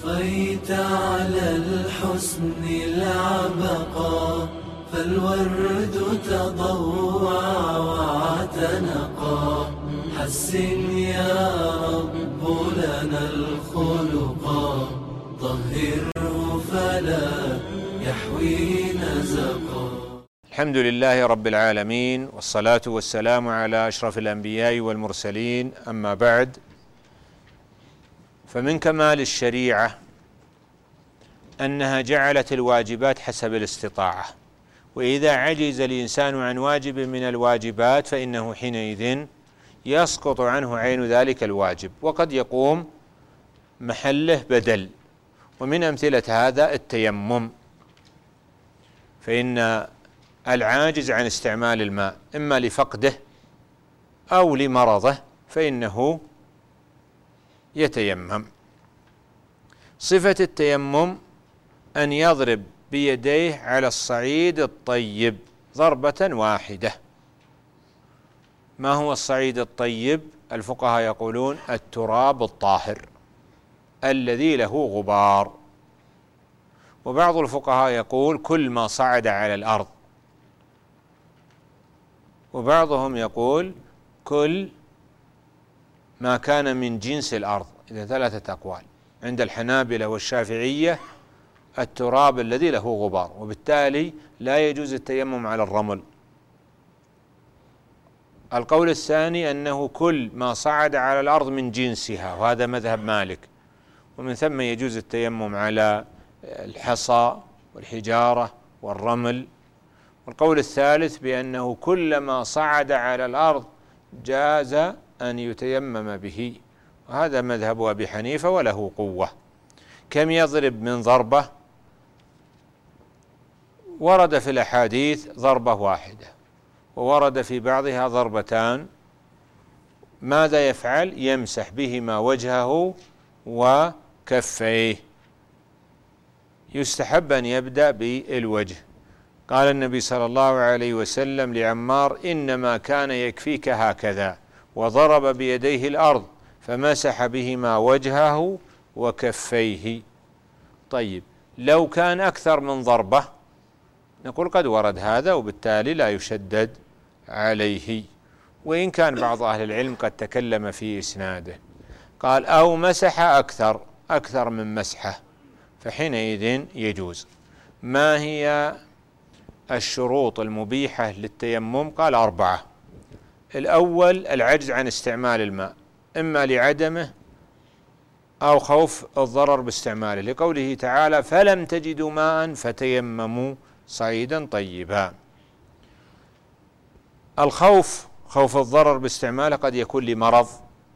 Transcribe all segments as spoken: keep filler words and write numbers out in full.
أضفيت على الحسن العبقى، فالورد تضوع واعتنقا. حسن يا رب لنا الخلقا، طهره فلا يحوي نزقا. الحمد لله رب العالمين، والصلاة والسلام على أشرف الأنبياء والمرسلين، أما بعد، فمن كمال الشريعة أنها جعلت الواجبات حسب الاستطاعة، وإذا عجز الإنسان عن واجب من الواجبات فإنه حينئذ يسقط عنه عين ذلك الواجب، وقد يقوم محله بدل. ومن أمثلة هذا التيمم، فإن العاجز عن استعمال الماء إما لفقده أو لمرضه فإنه يتيمم. صفة التيمم أن يضرب بيديه على الصعيد الطيب ضربة واحدة. ما هو الصعيد الطيب؟ الفقهاء يقولون التراب الطاهر الذي له غبار، وبعض الفقهاء يقول كل ما صعد على الأرض، وبعضهم يقول كل ما كان من جنس الأرض. إذا ثلاثة أقوال. عند الحنابلة والشافعية التراب الذي له غبار، وبالتالي لا يجوز التيمم على الرمل. القول الثاني أنه كل ما صعد على الأرض من جنسها، وهذا مذهب مالك، ومن ثم يجوز التيمم على الحصى والحجارة والرمل. والقول الثالث بأنه كلما صعد على الأرض جاز أن يتيمم به، وهذا مذهب أبي حنيفة وله قوة. كم يضرب من ضربة؟ ورد في الأحاديث ضربة واحدة، وورد في بعضها ضربتان. ماذا يفعل؟ يمسح بهما وجهه وكفيه. يستحب أن يبدأ بالوجه. قال النبي صلى الله عليه وسلم لعمار: إنما كان يكفيك هكذا، وضرب بيديه الأرض فمسح بهما وجهه وكفيه. طيب، لو كان أكثر من ضربة نقول قد ورد هذا، وبالتالي لا يشدد عليه، وإن كان بعض أهل العلم قد تكلم في إسناده. قال: أو مسح أكثر أكثر من مسحة، فحينئذ يجوز. ما هي الشروط المبيحة للتيمم؟ قال: أربعة. الأول العجز عن استعمال الماء، إما لعدمه أو خوف الضرر باستعماله، لقوله تعالى: فلم تجدوا ماء فتيمموا صعيدا طيبا. الخوف، خوف الضرر باستعماله، قد يكون لمرض،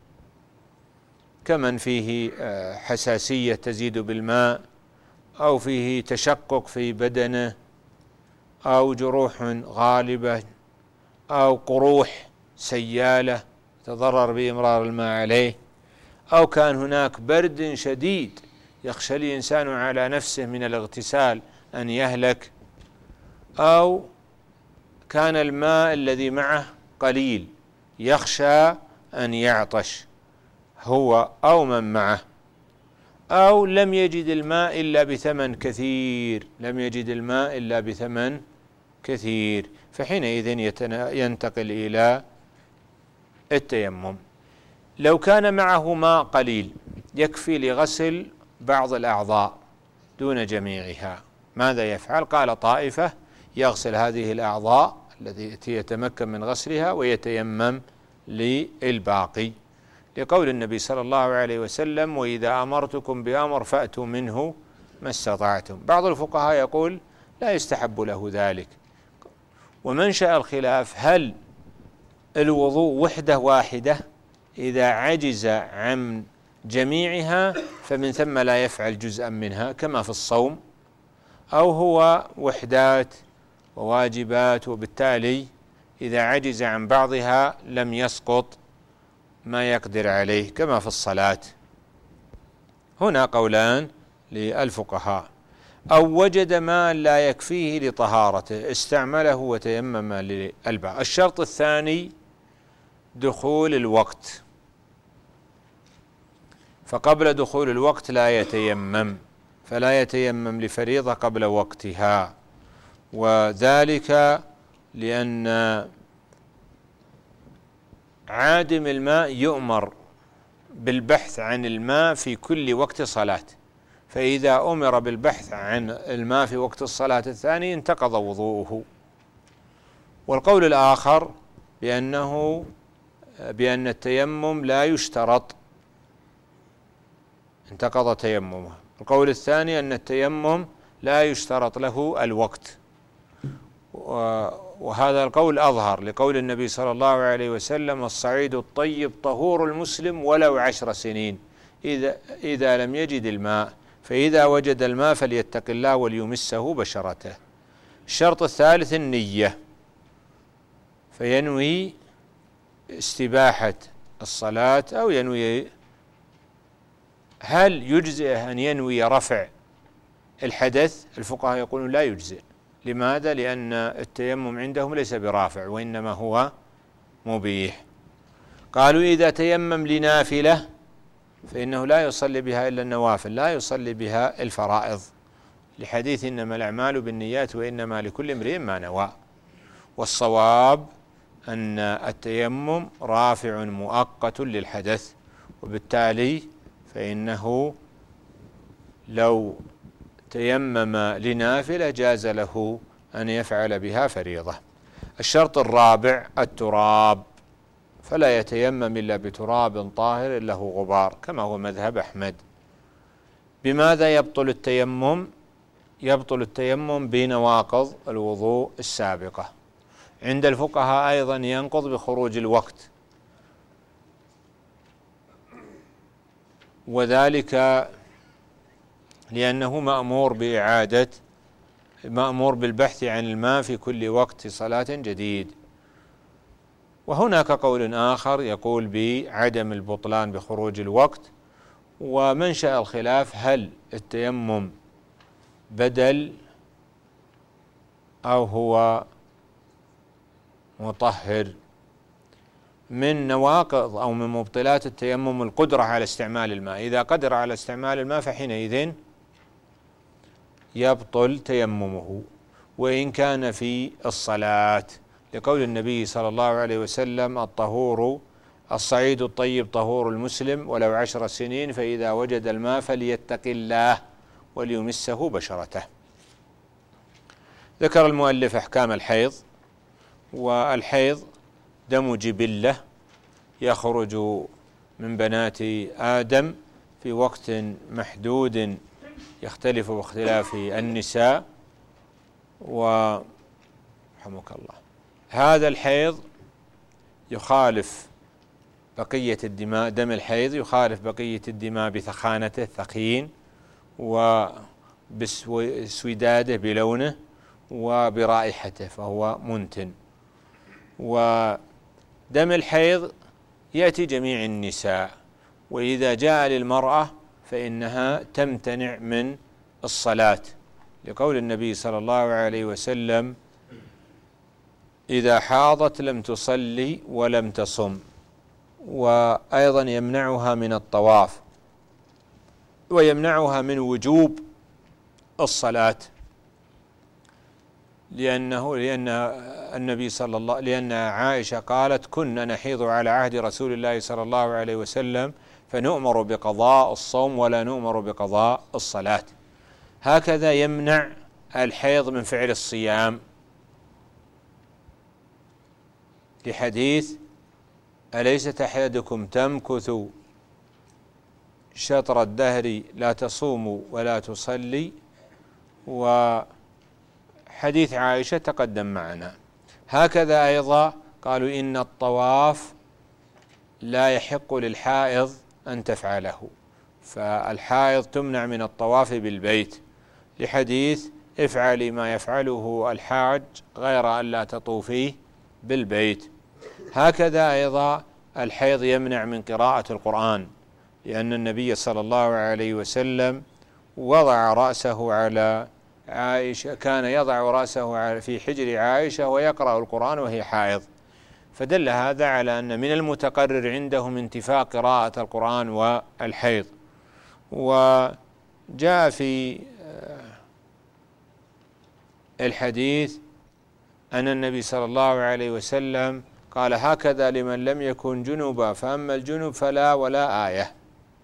كمن فيه حساسية تزيد بالماء، أو فيه تشقق في بدنه، أو جروح غالبة، أو قروح سيالة تضرر بإمرار الماء عليه، أو كان هناك برد شديد يخشى الإنسان على نفسه من الاغتسال أن يهلك، أو كان الماء الذي معه قليل يخشى أن يعطش هو أو من معه، أو لم يجد الماء إلا بثمن كثير لم يجد الماء إلا بثمن كثير فحينئذ ينتقل إلى التيمم. لو كان معه ماء قليل يكفي لغسل بعض الأعضاء دون جميعها، ماذا يفعل؟ قال طائفة: يغسل هذه الأعضاء التي يتمكن من غسلها ويتيمم للباقي، لقول النبي صلى الله عليه وسلم: وإذا أمرتكم بأمر فأتوا منه ما استطعتم. بعض الفقهاء يقول لا يستحب له ذلك. ومنشأ الخلاف: هل الوضوء وحدة واحدة؟ إذا عجز عن جميعها فمن ثم لا يفعل جزءا منها كما في الصوم، أو هو وحدات وواجبات، وبالتالي إذا عجز عن بعضها لم يسقط ما يقدر عليه كما في الصلاة. هنا قولان للفقهاء: أو وجد ماء لا يكفيه لطهارته استعمله وتيمم للباء. الشرط الثاني دخول الوقت، فقبل دخول الوقت لا يتيمم، فلا يتيمم لفريضة قبل وقتها، وذلك لأن عادم الماء يؤمر بالبحث عن الماء في كل وقت صلاة، فإذا أمر بالبحث عن الماء في وقت الصلاة الثاني انتقض وضوءه. والقول الآخر بأنه بأن التيمم لا يشترط، انتقض تيممه. القول الثاني أن التيمم لا يشترط له الوقت، وهذا القول أظهر لقول النبي صلى الله عليه وسلم: الصعيد الطيب طهور المسلم ولو عشر سنين إذا, إذا لم يجد الماء، فإذا وجد الماء فليتق الله وليمسه بشرته. الشرط الثالث النية، فينوي استباحة الصلاة أو ينوي. هل يجزئ أن ينوي رفع الحدث؟ الفقهاء يقولون لا يجزئ. لماذا؟ لأن التيمم عندهم ليس برافع وإنما هو مبيح. قالوا إذا تيمم لنافلة فإنه لا يصلي بها إلا النوافل، لا يصلي بها الفرائض، لحديث إنما الأعمال بالنيات وإنما لكل امرئ ما نوى. والصواب أن التيمم رافع مؤقت للحدث، وبالتالي فإنه لو تيمم لنافلة جاز له أن يفعل بها فريضة. الشرط الرابع التراب، فلا يتيمم إلا بتراب طاهر له غبار، كما هو مذهب أحمد. بماذا يبطل التيمم؟ يبطل التيمم بنواقض الوضوء السابقة. عند الفقهاء أيضا ينقض بخروج الوقت، وذلك لأنه مأمور بإعادة مأمور بالبحث عن الماء في كل وقت صلاة جديد. وهناك قول آخر يقول بعدم البطلان بخروج الوقت. ومنشأ الخلاف هل التيمم بدل أو هو مطهر. من نواقض أو من مبطلات التيمم القدرة على استعمال الماء، إذا قدر على استعمال الماء فحينئذ يبطل تيممه وإن كان في الصلاة، لقول النبي صلى الله عليه وسلم: الطهور الصعيد الطيب طهور المسلم ولو عشر سنين، فإذا وجد الماء فليتق الله وليمسه بشرته. ذكر المؤلف أحكام الحيض. والحيض دم جبلة يخرج من بنات آدم في وقت محدود يختلف باختلاف النساء، ورحمك الله. هذا الحيض يخالف بقية الدماء، دم الحيض يخالف بقية الدماء بثخانته ثخين، وبسوداده بلونه، وبرائحته فهو منتن. ودم الحيض يأتي جميع النساء، وإذا جاء للمرأة فإنها تمتنع من الصلاة، لقول النبي صلى الله عليه وسلم: إذا حاضت لم تصلي ولم تصم. وأيضا يمنعها من الطواف، ويمنعها من وجوب الصلاة، لأنه لأن النبي صلى الله لأن عائشة قالت: كنا نحيض على عهد رسول الله صلى الله عليه وسلم فنؤمر بقضاء الصوم ولا نؤمر بقضاء الصلاة. هكذا يمنع الحيض من فعل الصيام، لحديث: أليست أحدكم تمكث شطر الدهر لا تصوم ولا تصلي؟ وحديث عائشة تقدم معنا. هكذا أيضا قالوا: إن الطواف لا يحق للحائض أن تفعله، فالحائض تمنع من الطواف بالبيت، لحديث: افعلي ما يفعله الحاج غير أن لا تطوفيه بالبيت. هكذا أيضا الحيض يمنع من قراءة القرآن، لأن النبي صلى الله عليه وسلم وضع رأسه على عائشة، كان يضع رأسه في حجر عائشة ويقرأ القرآن وهي حائض، فدل هذا على أن من المتقرر عندهم انتفاء قراءة القرآن والحيض. وجاء في الحديث أن النبي صلى الله عليه وسلم قال: هكذا لمن لم يكن جنبا، فأما الجنب فلا ولا آية.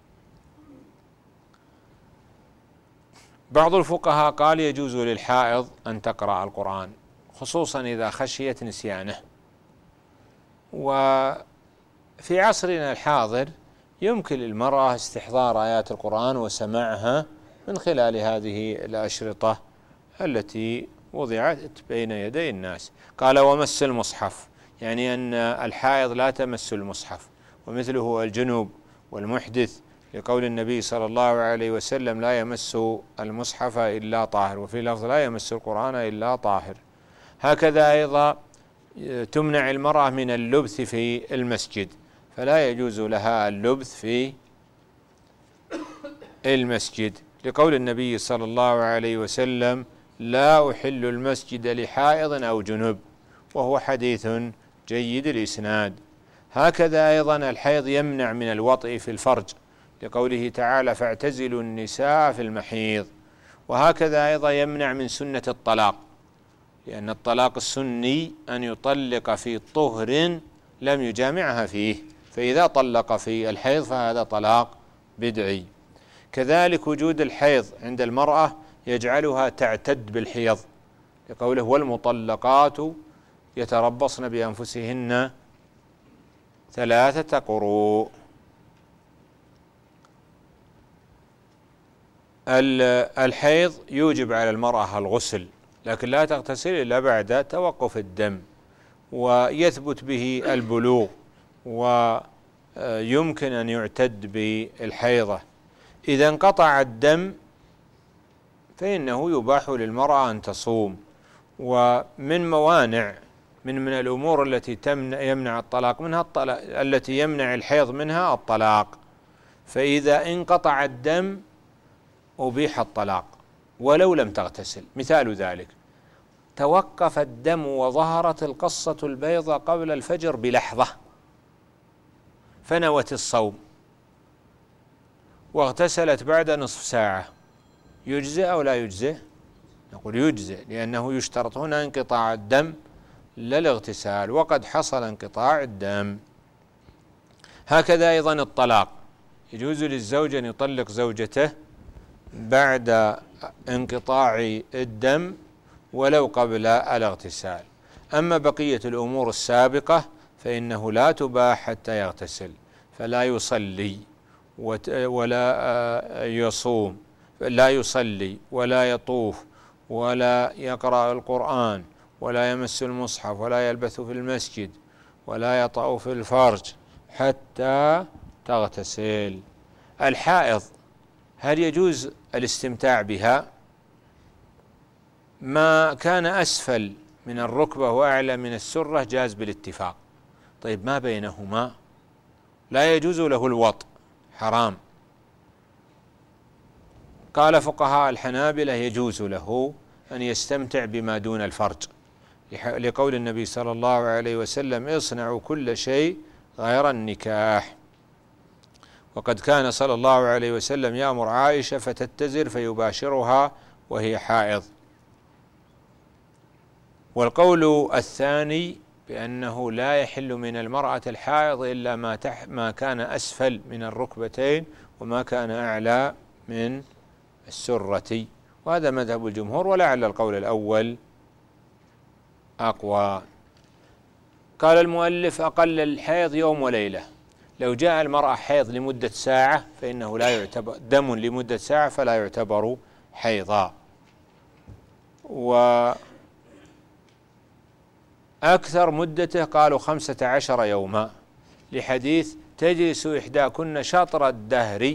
بعض الفقهاء قال: يجوز للحائض أن تقرأ القرآن، خصوصا إذا خشيت نسيانه. وفي عصرنا الحاضر يمكن للمرأة استحضار آيات القرآن وسماعها من خلال هذه الأشرطة التي وضعت بين يدي الناس. قال: ومس المصحف، يعني أن الحائض لا تمس المصحف، ومثله الجنوب والمحدث، لقول النبي صلى الله عليه وسلم: لا يمس المصحف إلا طاهر، وفي لفظ: لا يمس القرآن إلا طاهر. هكذا أيضا تمنع المرأة من اللبث في المسجد، فلا يجوز لها اللبث في المسجد، لقول النبي صلى الله عليه وسلم: لا أحل المسجد لحائض أو جنب، وهو حديث جيد الإسناد. هكذا أيضا الحيض يمنع من الوطئ في الفرج، لقوله تعالى: فاعتزلوا النساء في المحيض. وهكذا أيضا يمنع من سنة الطلاق، لأن الطلاق السني أن يطلق في طهر لم يجامعها فيه، فإذا طلق في الحيض فهذا طلاق بدعي. كذلك وجود الحيض عند المرأة يجعلها تعتد بالحيض، لقوله: والمطلقات يتربصن بأنفسهن ثلاثة قروء. الحيض يوجب على المرأة الغسل، لكن لا تغتسل إلا بعد توقف الدم، ويثبت به البلوغ، ويمكن أن يعتد بالحيضة. إذا انقطع الدم فإنه يباح للمرأة أن تصوم. ومن موانع من من الأمور التي تمنع يمنع الطلاق منها الطلاق التي يمنع الحيض منها الطلاق، فإذا انقطع الدم أبيح الطلاق ولو لم تغتسل. مثال ذلك: توقف الدم وظهرت القصة البيضاء قبل الفجر بلحظة، فنوت الصوم واغتسلت بعد نصف ساعة، يجزئ أو لا يجزئ؟ نقول يجزئ، لأنه يشترط هنا انقطاع الدم لا الاغتسال، وقد حصل انقطاع الدم. هكذا أيضا الطلاق، يجوز للزوج أن يطلق زوجته بعد انقطاع الدم ولو قبل الاغتسال. أما بقية الأمور السابقة فإنه لا تباح حتى يغتسل، فلا يصلي ولا يصوم، لا يصلي ولا يطوف ولا يقرأ القرآن ولا يمس المصحف ولا يلبث في المسجد ولا يطأ في الفرج حتى تغتسل. الحائض هل يجوز الاستمتاع بها؟ ما كان أسفل من الركبة وأعلى من السرة جاز بالاتفاق. طيب ما بينهما لا يجوز له الوطء، حرام. قال فقهاء الحنابلة يجوز له أن يستمتع بما دون الفرج، لقول النبي صلى الله عليه وسلم: اصنعوا كل شيء غير النكاح. وقد كان صلى الله عليه وسلم يأمر عائشة فتتزر فيباشرها وهي حائض. والقول الثاني بأنه لا يحل من المرأة الحائض إلا ما, تح ما كان أسفل من الركبتين وما كان أعلى من السرة، وهذا مذهب الجمهور، ولعل القول الأول أقوى. قال المؤلف: أقل الحيض يوم وليلة. لو جاء المرأة حيض لمدة ساعة فإنه لا يعتبر دم لمدة ساعة فلا يعتبر حيضا. وأكثر مدته قالوا خمسة عشر يوما، لحديث: تجلس إحداكن شطر الدهر.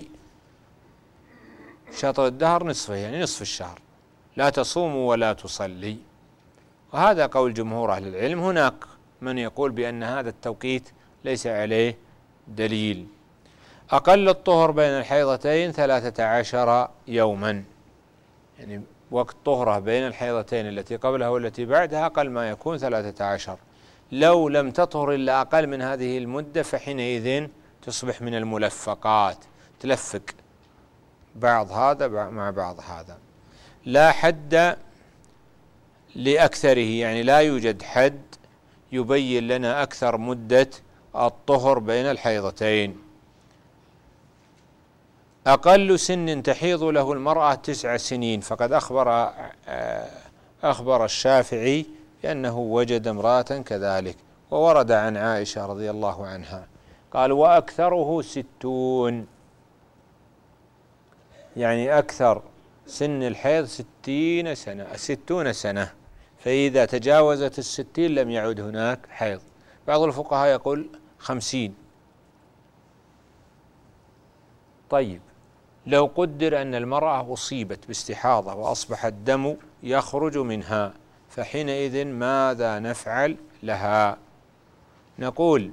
شطر الدهر نصفه، يعني نصف الشهر، لا تصوم ولا تصلي. وهذا قول جمهور أهل العلم. هناك من يقول بأن هذا التوقيت ليس عليه دليل. أقل الطهر بين الحيضتين ثلاثة عشر يوما، يعني وقت طهرة بين الحيضتين التي قبلها والتي بعدها أقل ما يكون ثلاثة عشر. لو لم تطهر إلا أقل من هذه المدة فحينئذ تصبح من الملفقات، تلفق بعض هذا مع بعض هذا. لا حد لأكثره، يعني لا يوجد حد يبين لنا أكثر مدة الطهر بين الحيضتين. أقل سن تحيض له المرأة تسع سنين، فقد أخبر أخبر الشافعي بأنه وجد امرأة كذلك، وورد عن عائشة رضي الله عنها قال وأكثره ستون، يعني أكثر سن الحيض ستين سنة ستون سنة، فإذا تجاوزت الستين لم يعد هناك حيض. بعض الفقهاء يقول خمسين. طيب لو قدر أن المرأة أصيبت باستحاضة وأصبح الدم يخرج منها، فحينئذ ماذا نفعل لها؟ نقول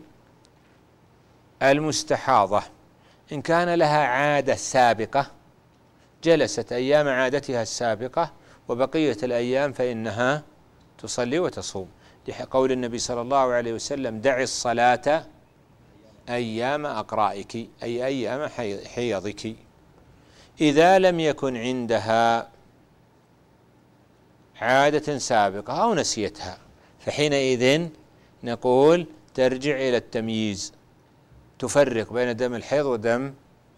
المستحاضة إن كان لها عادة سابقة جلست أيام عادتها السابقة وبقية الأيام فإنها تصلي وتصوم، لقول النبي صلى الله عليه وسلم دعي الصلاة أيام أقرائك، أي أيام حيضك. إذا لم يكن عندها عادة سابقة أو نسيتها، فحينئذ نقول ترجع إلى التمييز، تفرق بين دم الحيض ودم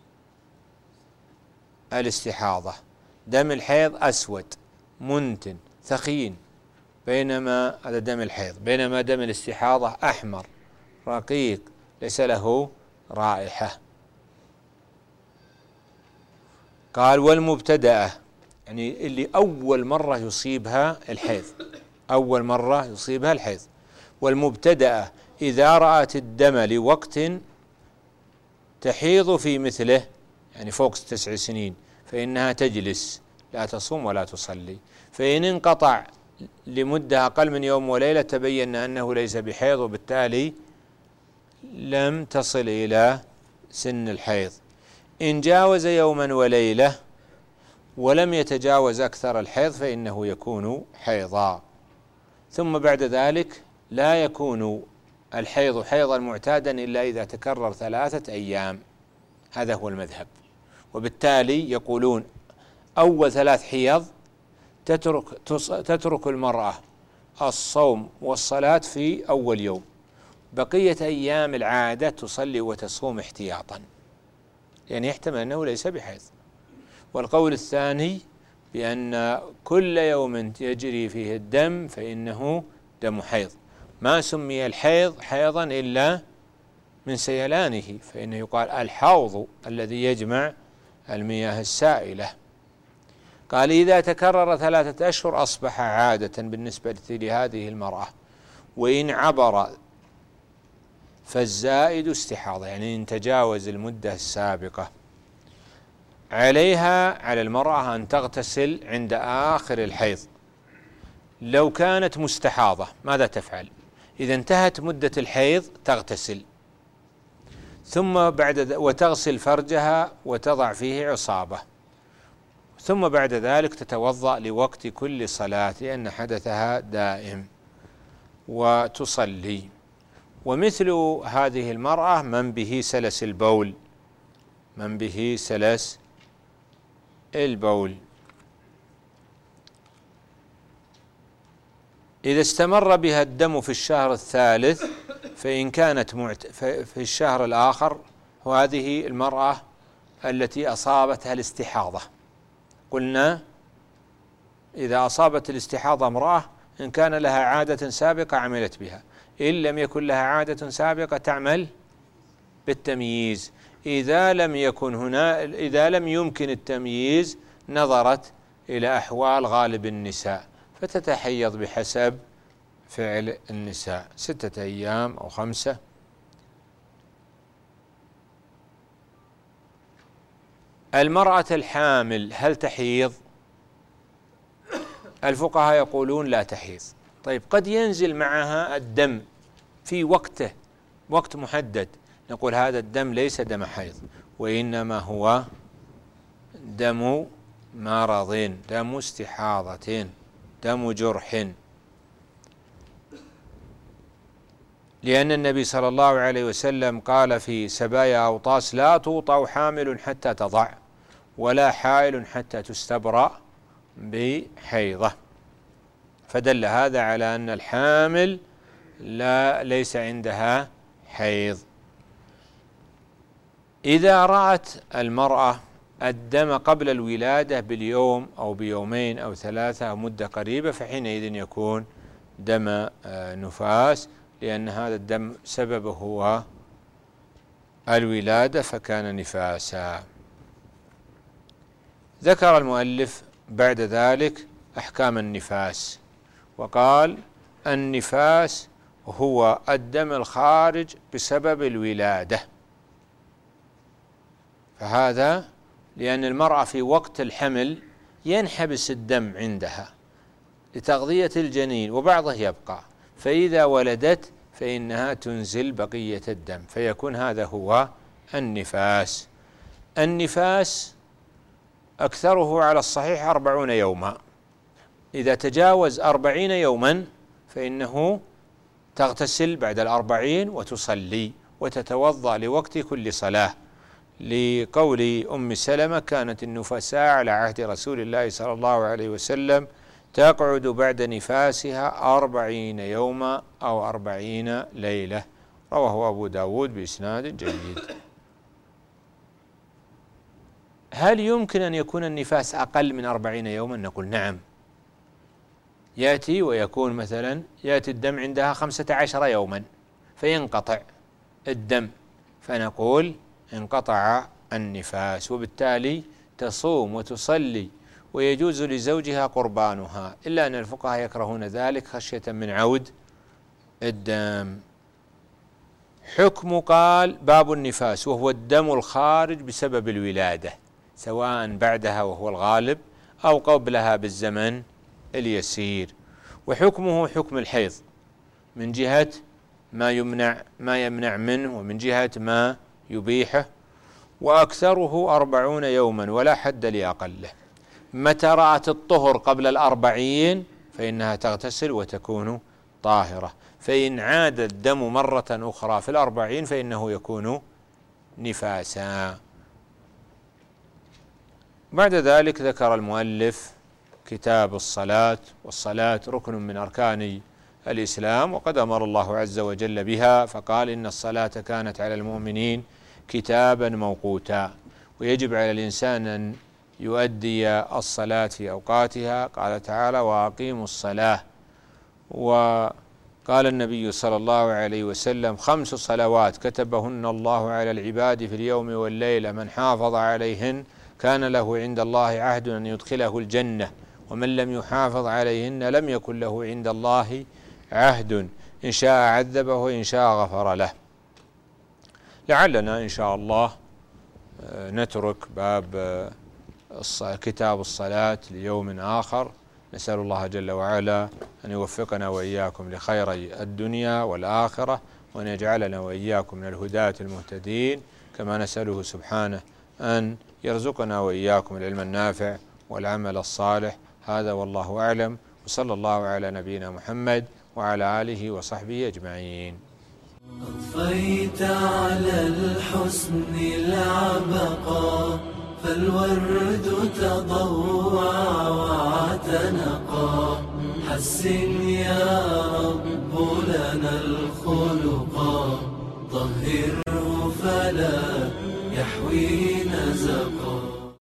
الاستحاضة. دم الحيض أسود منتن ثخين، بينما هذا دم الحيض، بينما دم الاستحاضة أحمر رقيق ليس له رائحة. قال والمبتدأة، يعني اللي أول مرة يصيبها الحيض، أول مرة يصيبها الحيض. والمبتدأة إذا رأت الدم لوقت تحيض في مثله، يعني فوق تسع سنين، فإنها تجلس لا تصوم ولا تصلي. فإن انقطع لمدة أقل من يوم وليلة تبين أنه ليس بحيض، وبالتالي لم تصل إلى سن الحيض. إن جاوز يوما وليلة ولم يتجاوز أكثر الحيض فإنه يكون حيضا. ثم بعد ذلك لا يكون الحيض حيضا معتادا إلا إذا تكرر ثلاثة أيام، هذا هو المذهب. وبالتالي يقولون أول ثلاث حيض تترك, تترك المرأة الصوم والصلاة في أول يوم، بقية أيام العادة تصلي وتصوم احتياطا، يعني يحتمل أنه ليس بحيض. والقول الثاني بأن كل يوم يجري فيه الدم فإنه دم حيض، ما سمي الحيض حيضا إلا من سيلانه، فإنه يقال الحوض الذي يجمع المياه السائلة. قال إذا تكرر ثلاثة أشهر أصبح عادة بالنسبة لهذه المرأة، وإن عبر فالزائد استحاضة، يعني إن تجاوز المدة السابقة. عليها على المرأة أن تغتسل عند آخر الحيض. لو كانت مستحاضة ماذا تفعل؟ إذا انتهت مدة الحيض تغتسل، ثم بعد وتغسل فرجها وتضع فيه عصابة، ثم بعد ذلك تتوضأ لوقت كل صلاة لأن حدثها دائم وتصلي. ومثل هذه المرأة من به سلس البول، من به سلس البول إذا استمر بها الدم في الشهر الثالث، فإن كانت معت... في الشهر الآخر، وهذه المرأة التي أصابتها الاستحاضة، قلنا إذا أصابت الاستحاضة امرأة إن كان لها عادة سابقة عملت بها، إن لم يكن لها عادة سابقة تعمل بالتمييز. إذا لم يكن هنا إذا لم يمكن التمييز نظرت إلى أحوال غالب النساء فتتحيض بحسب فعل النساء، ستة أيام أو خمسة. المرأة الحامل هل تحيض؟ الفقهاء يقولون لا تحيض. طيب قد ينزل معها الدم في وقته، وقت محدد، نقول هذا الدم ليس دم حيض، وإنما هو دم مرض، دم استحاضة، دم جرح، لأن النبي صلى الله عليه وسلم قال في سبايا أوطاس لا توطأ حامل حتى تضع، ولا حائل حتى تستبرأ بحيضة. فدل هذا على أن الحامل لا ليس عندها حيض. إذا رأت المرأة الدم قبل الولادة باليوم أو بيومين أو ثلاثة أو مدة قريبة فحينئذ يكون دم نفاس، لأن هذا الدم سببه هو الولادة فكان نفاسا. ذكر المؤلف بعد ذلك أحكام النفاس، وقال النفاس هو الدم الخارج بسبب الولادة. فهذا لأن المرأة في وقت الحمل ينحبس الدم عندها لتغذية الجنين وبعضه يبقى، فإذا ولدت فإنها تنزل بقية الدم، فيكون هذا هو النفاس. النفاس أكثره على الصحيح أربعون يوما، إذا تجاوز أربعين يوما فإنه تغتسل بعد الأربعين وتصلي وتتوضأ لوقت كل صلاة، لقول أم سلمة كانت النفساء على عهد رسول الله صلى الله عليه وسلم تقعد بعد نفاسها أربعين يوما أو أربعين ليلة، رواه أبو داود بإسناد جيد. هل يمكن أن يكون النفاس أقل من أربعين يوما؟ نقول نعم، يأتي ويكون مثلا يأتي الدم عندها خمسة عشر يوما فينقطع الدم، فنقول انقطع النفاس، وبالتالي تصوم وتصلي ويجوز لزوجها قربانها، إلا أن الفقهاء يكرهون ذلك خشية من عود الدم. حكم قال باب النفاس وهو الدم الخارج بسبب الولادة، سواء بعدها وهو الغالب أو قبلها بالزمن اليسير. وحكمه حكم الحيض من جهة ما يمنع ما يمنع منه ومن جهة ما يبيحه، وأكثره أربعون يوما ولا حد لأقله. متى رأت الطهر قبل الأربعين فإنها تغتسل وتكون طاهرة، فإن عاد الدم مرة أخرى في الأربعين فإنه يكون نفاسا. بعد ذلك ذكر المؤلف كتاب الصلاة، والصلاة ركن من أركان الإسلام، وقد أمر الله عز وجل بها فقال إن الصلاة كانت على المؤمنين كتابا موقوتا، ويجب على الإنسان أن يؤدي الصلاة في أوقاتها. قال تعالى وأقيموا الصلاة، وقال النبي صلى الله عليه وسلم خمس صلوات كتبهن الله على العباد في اليوم والليلة من حافظ عليهن كان له عند الله عهد أن يدخله الجنة، ومن لم يحافظ عليهن لم يكن له عند الله عهد إن شاء عذبه وإن شاء غفر له. لعلنا إن شاء الله نترك باب كتاب الصلاة ليوم آخر. نسأل الله جل وعلا أن يوفقنا وإياكم لخير الدنيا والآخرة، وأن يجعلنا وإياكم من الهداة المهتدين، كما نسأله سبحانه أن يرزقنا وإياكم العلم النافع والعمل الصالح. هذا والله أعلم، وصلى الله على نبينا محمد وعلى آله وصحبه أجمعين. أضفيت على الحسن العبقى فالورد تضوع واعتنقا، حسن يا رب لنا الخلقا طهره فلا يحوي نزقا.